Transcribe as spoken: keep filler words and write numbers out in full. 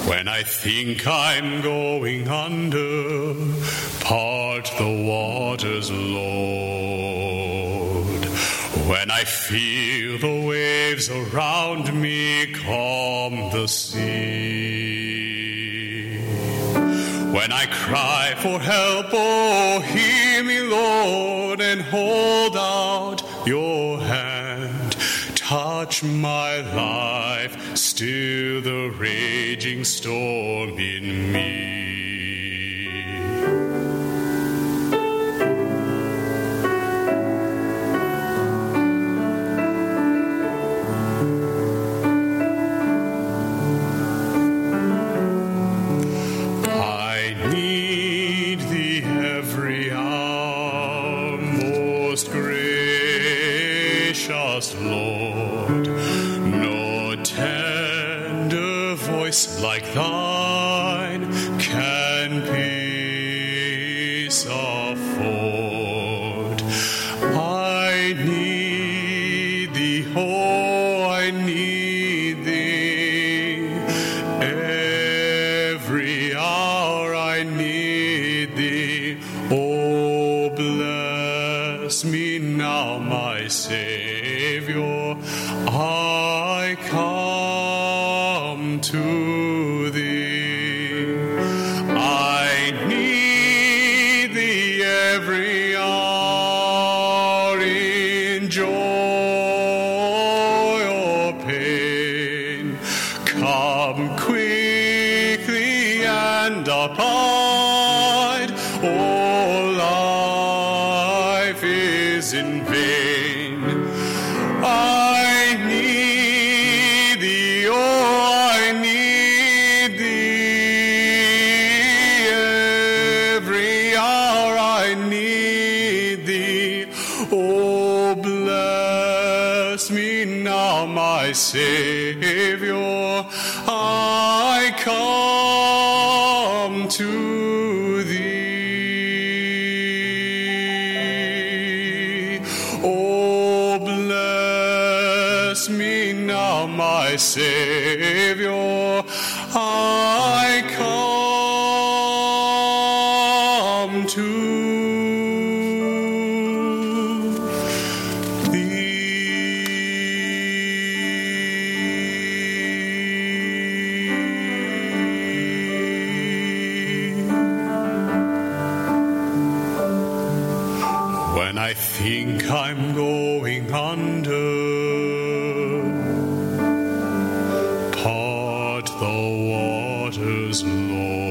When I think I'm going under, part the waters, Lord. When I feel the waves around me calm the sea. When I cry for help, oh, hear me, Lord, and hold out your hand. Touch my life, still the raging storm in me. I need thee every hour, most gracious Lord. No tender voice like thine can peace afford. I need thee, oh, I need thee. Every hour I need thee. Oh, bless me now, my Savior. I come to thee. I need thee every hour in joy or pain. Come quickly and abide. Oh, life is in vain. I need thee, oh, I need thee. Every hour I need thee. Oh, bless me now, my Savior. I come to thee. Oh, bless me now, my Savior. I come to when I think I'm going under, part the waters, Lord.